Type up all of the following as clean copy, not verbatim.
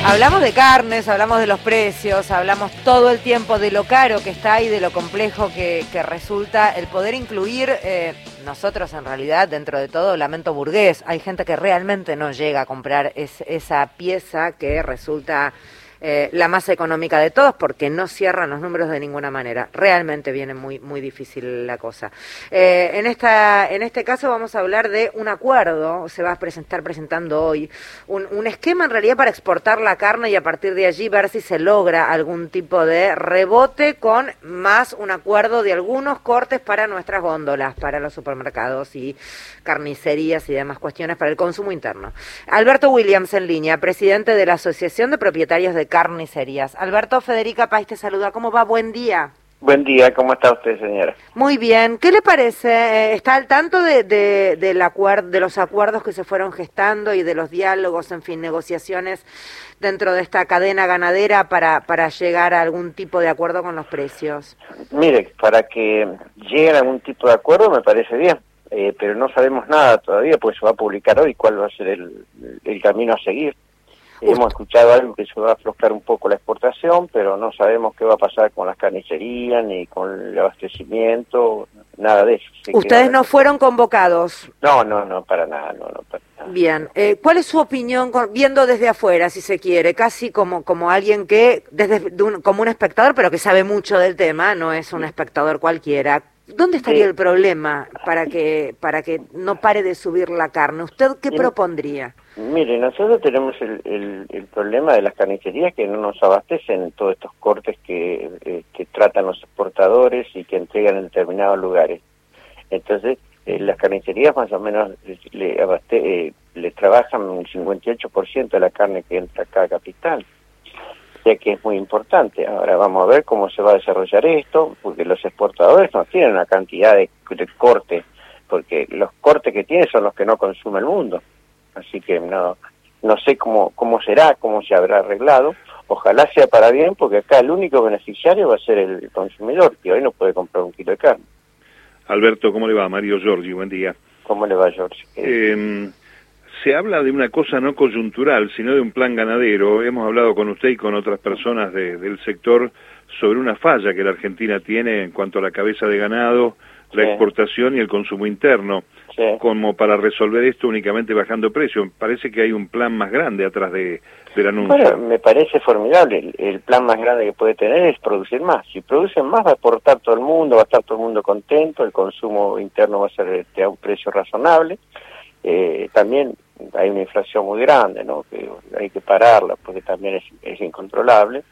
Hablamos de carnes, hablamos de los precios, hablamos todo el tiempo de lo caro que está y de lo complejo que resulta el poder incluir, nosotros en realidad dentro de todo, lamento burgués, hay gente que realmente no llega a comprar esa pieza que resulta la más económica de todos porque no cierran los números de ninguna manera. Realmente viene muy difícil la cosa. En este caso vamos a hablar de un acuerdo, se va a estar presentando hoy, un esquema en realidad para exportar la carne y a partir de allí ver si se logra algún tipo de rebote con más un acuerdo de algunos cortes para nuestras góndolas, para los supermercados y carnicerías y demás cuestiones para el consumo interno. Alberto Williams en línea, presidente de la Asociación de Propietarios de Carnicerías. Alberto, Federica País te saluda. ¿Cómo va? Buen día. Buen día, ¿cómo está usted, señora? Muy bien. ¿Qué le parece? ¿Está al tanto de los acuerdos que se fueron gestando y de los diálogos, en fin, negociaciones dentro de esta cadena ganadera para llegar a algún tipo de acuerdo con los precios? Mire, para que lleguen a algún tipo de acuerdo me parece bien, pero no sabemos nada todavía, pues se va a publicar hoy cuál va a ser el camino a seguir. Hemos escuchado algo que se va a aflojar un poco la exportación, pero no sabemos qué va a pasar con las carnicerías, ni con el abastecimiento, nada de eso. ¿Ustedes no fueron convocados? No, para nada, no, para nada. Bien, ¿cuál es su opinión, viendo desde afuera, si se quiere, casi como alguien que, como un espectador, pero que sabe mucho del tema, no es un espectador cualquiera? ¿Dónde estaría el problema para que no pare de subir la carne? ¿Usted qué propondría? Mire, nosotros tenemos el problema de las carnicerías que no nos abastecen todos estos cortes que tratan los exportadores y que entregan en determinados lugares. Entonces, las carnicerías más o menos le trabajan un 58% de la carne que entra acá a Capital, ya que es muy importante. Ahora vamos a ver cómo se va a desarrollar esto, porque los exportadores no tienen una cantidad de cortes, porque los cortes que tienen son los que no consume el mundo. Así que no sé cómo será, cómo se habrá arreglado. Ojalá sea para bien, porque acá el único beneficiario va a ser el consumidor, que hoy no puede comprar un kilo de carne. Alberto, ¿cómo le va? Mario Giorgi, buen día. ¿Cómo le va, Giorgi? Se habla de una cosa no coyuntural, sino de un plan ganadero. Hemos hablado con usted y con otras personas del sector sobre una falla que la Argentina tiene en cuanto a la cabeza de ganado, la exportación y el consumo interno. Sí. Como para resolver esto únicamente bajando precios. Parece que hay un plan más grande atrás del anuncio. Bueno, me parece formidable. El plan más grande que puede tener es producir más. Si producen más va a aportar todo el mundo, va a estar todo el mundo contento, el consumo interno va a ser a un precio razonable. También hay una inflación muy grande, ¿no? Que hay que pararla porque también es incontrolable.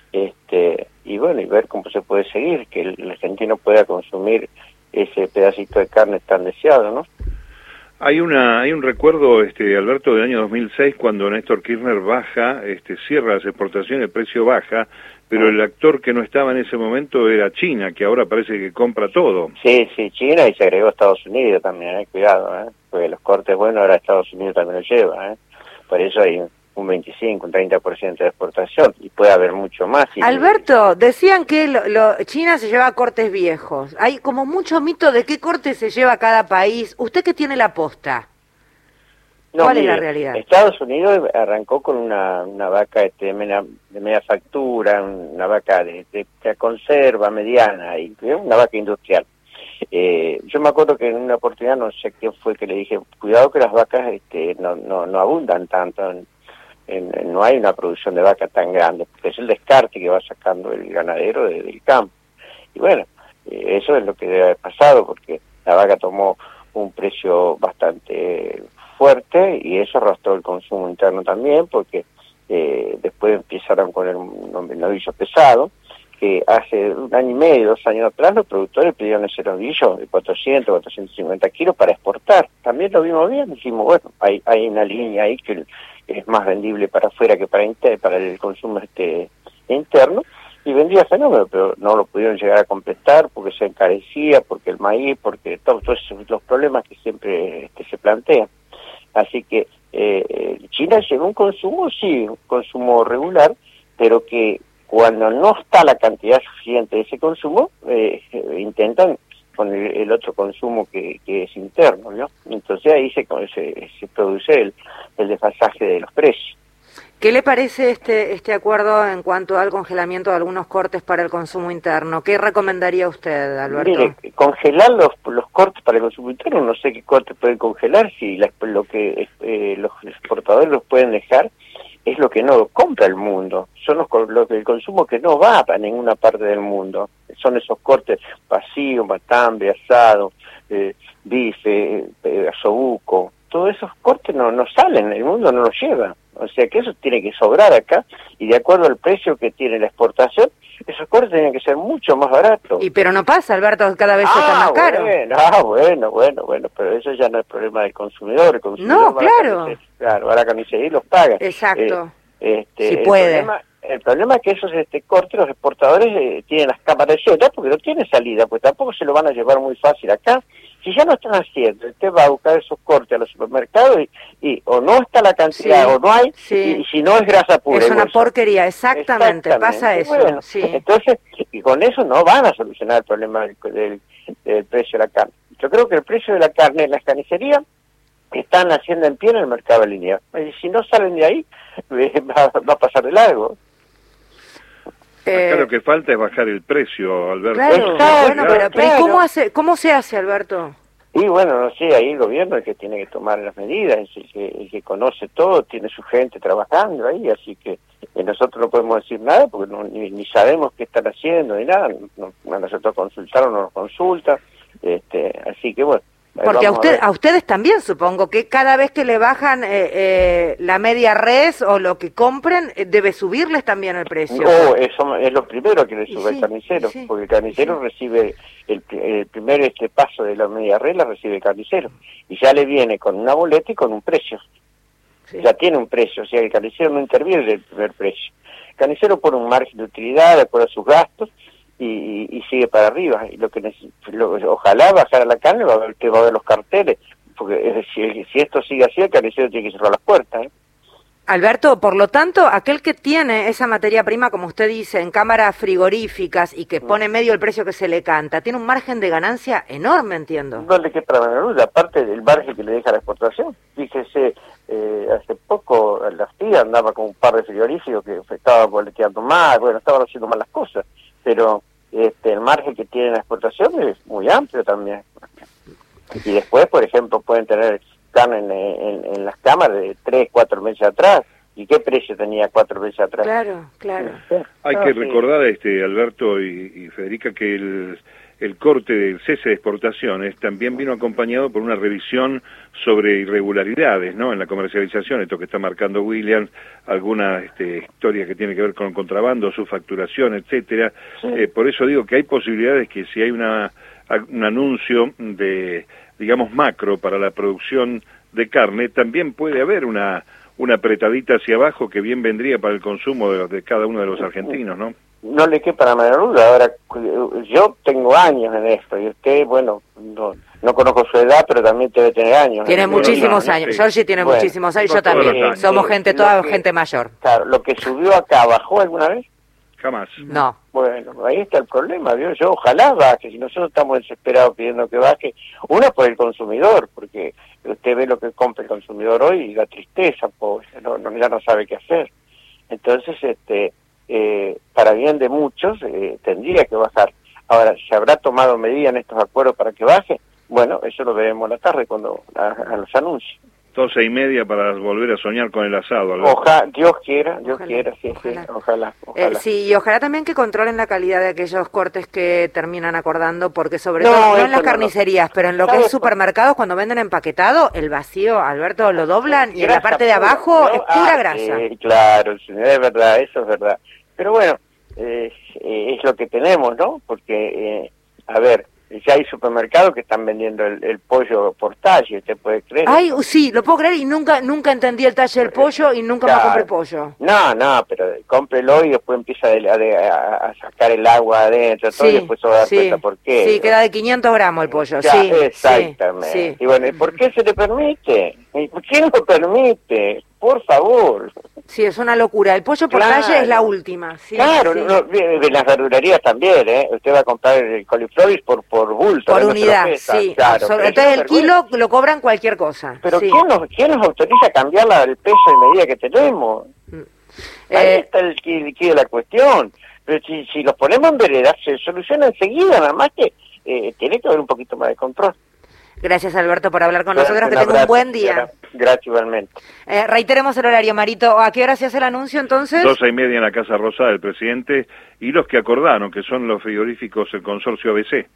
Y bueno, y ver cómo se puede seguir, que el argentino pueda consumir ese pedacito de carne tan deseado, ¿no? Hay un recuerdo, Alberto, del año 2006, cuando Néstor Kirchner cierra las exportaciones, el precio baja, pero el actor que no estaba en ese momento era China, que ahora parece que compra todo. Sí, China, y se agregó Estados Unidos también, cuidado, porque los cortes buenos ahora Estados Unidos también los lleva, por eso hay un 25, un 30% de exportación, y puede haber mucho más. Alberto, decían que China se lleva cortes viejos. Hay como mucho mito de qué corte se lleva cada país. ¿Usted qué tiene la posta? ¿Cuál es la realidad? Estados Unidos arrancó con una vaca de media factura, una vaca de conserva mediana, y una vaca industrial. Yo me acuerdo que en una oportunidad, no sé quién fue, que le dije, cuidado que las vacas no abundan tanto, no hay una producción de vaca tan grande, porque es el descarte que va sacando el ganadero del campo. Y bueno, eso es lo que debe haber pasado, porque la vaca tomó un precio bastante fuerte y eso arrastró el consumo interno también, porque después empezaron con el novillo pesado, que hace un año y medio, 2 años atrás, los productores pidieron ese novillo de 400, 450 kilos para exportar. También lo vimos bien, dijimos, bueno, hay una línea ahí que es más vendible para afuera que para el consumo interno, y vendía fenómeno, pero no lo pudieron llegar a completar porque se encarecía, porque el maíz, porque todos los problemas que siempre se plantean. Así que China llegó un consumo, sí, un consumo regular, pero que cuando no está la cantidad suficiente de ese consumo, intentan con el otro consumo que es interno, ¿no? Entonces ahí se produce el desfasaje de los precios. ¿Qué le parece este acuerdo en cuanto al congelamiento de algunos cortes para el consumo interno? ¿Qué recomendaría usted, Alberto? Mire, congelar los cortes para el consumo interno, no sé qué cortes pueden congelar, si lo que los exportadores los pueden dejar es lo que no compra el mundo, son los del consumo que no va a ninguna parte del mundo, son esos cortes vacío, matambre, asado, bife, osobuco, todos esos cortes no salen, el mundo no los lleva. O sea que eso tiene que sobrar acá, y de acuerdo al precio que tiene la exportación, esos cortes tienen que ser mucho más baratos. Pero no pasa, Alberto, cada vez está más caro. Bueno, pero eso ya no es problema del consumidor. El consumidor No, claro. Va a la carnicería y los paga. Exacto. Si puede. El problema es que esos cortes, los exportadores tienen las cámaras llenas porque no tienen salida, pues tampoco se lo van a llevar muy fácil acá. Si ya no están haciendo, usted va a buscar esos cortes a los supermercados y o no está la cantidad o no hay, y si no es grasa pura. Es una porquería, exactamente, pasa eso. Bueno, entonces, y con eso no van a solucionar el problema del precio de la carne. Yo creo que el precio de la carne en las carnicerías están haciendo en pie en el mercado lineal. Y si no salen de ahí, va a pasar de largo. Acá lo que falta es bajar el precio, Alberto. Claro, pero ¿cómo se hace, Alberto? Y bueno, no sé, ahí el gobierno es el que tiene que tomar las medidas, es el que conoce todo, tiene su gente trabajando ahí, así que nosotros no podemos decir nada porque ni sabemos qué están haciendo ni nada, a nosotros consultaron, no nos consultan, así que bueno. Porque a ustedes también supongo que cada vez que le bajan la media res o lo que compren, debe subirles también el precio. No, eso es lo primero que le sube el carnicero, porque el carnicero recibe el primer paso de la media res, la recibe el carnicero, y ya le viene con una boleta y con un precio. Ya tiene un precio, o sea, el carnicero no interviene en el primer precio. El carnicero pone un margen de utilidad de acuerdo a sus gastos, y sigue para arriba, y ojalá bajar a la carne va a ver los carteles, porque si esto sigue así, el carnicero tiene que cerrar las puertas. Alberto, por lo tanto, aquel que tiene esa materia prima, como usted dice, en cámaras frigoríficas y que pone medio el precio que se le canta, tiene un margen de ganancia enorme, entiendo. No le queda para menor duda, aparte del margen que le deja la exportación. Fíjese, hace poco la FIA andaba con un par de frigoríficos que estaban boleteando mal, estaban haciendo mal las cosas, pero el margen que tiene la exportación es muy amplio también. Y después, por ejemplo, pueden tener carne en las cámaras de 3, 4 meses atrás. ¿Y qué precio tenía 4 meses atrás? Claro. Hay que recordar, Alberto y Federica, que el corte del cese de exportaciones también vino acompañado por una revisión sobre irregularidades, ¿no? En la comercialización, esto que está marcando Williams, alguna historia que tiene que ver con contrabando, su facturación, etcétera. Por eso digo que hay posibilidades que si hay un anuncio de, digamos, macro para la producción de carne, también puede haber una apretadita hacia abajo que bien vendría para el consumo de cada uno de los argentinos, ¿no? No le quepa la menor duda. Ahora, yo tengo años en esto, y usted, bueno, no conozco su edad, pero también debe tener años. Tiene muchísimos años, sí. Georgie tiene muchísimos años, yo también, somos gente mayor. Claro, lo que subió acá, ¿bajó alguna vez? Jamás. No. Bueno, ahí está el problema, ¿vio? Yo ojalá baje, si nosotros estamos desesperados pidiendo que baje, una por el consumidor, porque usted ve lo que compra el consumidor hoy y la tristeza, pobre, ya no sabe qué hacer. Entonces, para bien de muchos, tendría que bajar. Ahora, ¿se habrá tomado medidas en estos acuerdos para que baje? Bueno, eso lo veremos la tarde cuando a los anuncios. 12:30 para volver a soñar con el asado. Ojalá, Dios quiera, sí, ojalá. Sí, y ojalá también que controlen la calidad de aquellos cortes que terminan acordando, porque sobre todo, no en las carnicerías, pero en lo que es supermercados, cuando venden empaquetado, el vacío, Alberto, lo doblan y en la parte de abajo es pura grasa. Claro, es verdad, eso es verdad. Pero bueno, es lo que tenemos, ¿no? Porque, a ver, ya hay supermercados que están vendiendo el pollo por talle, ¿usted puede creer? Ay, sí, lo puedo creer, y nunca entendí el talle del pollo y nunca más compré pollo. No, pero cómprelo y después empieza a sacar el agua adentro, todo, y después se va a dar cuenta por qué. Sí, queda de 500 gramos el pollo, sí. Exactamente. Sí. Y bueno, ¿por qué se le permite? ¿Por qué no lo permite? Por favor. Sí, es una locura. El pollo por talle es la última. Sí, claro, sí. En las verdulerías también, ¿eh? Usted va a comprar el coliflor por bulto. Por unidad, sí. Claro, entonces el kilo lo cobran cualquier cosa. Pero sí. ¿quién nos autoriza a cambiar el peso y medida que tenemos? Ahí está el quid de la cuestión. Pero si los ponemos en vereda, se soluciona enseguida, nada más que tiene que haber un poquito más de control. Gracias, Alberto, por hablar con nosotros. Que tenga un buen día. Gracias, igualmente. Reiteremos el horario, Marito. ¿A qué hora se hace el anuncio, entonces? 2:30 en la Casa Rosada del presidente y los que acordaron, que son los frigoríficos, el consorcio ABC.